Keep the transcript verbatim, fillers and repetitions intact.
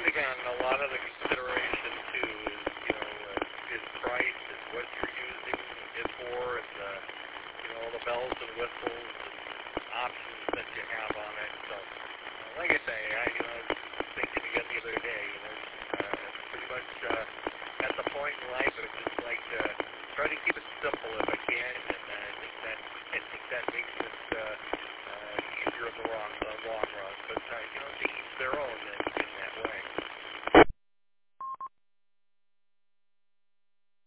again, a lot of the consideration too is, you know, uh, is price, is what you're using it for, and the, you know, the bells and whistles and options that you have on it. So, uh, like I say, I, you know, I was thinking again the other day, you know, uh, pretty much uh, at the point in life, I just like to try to keep it simple if I can, and uh, I think that I think that makes it uh, uh, easier in the long, the long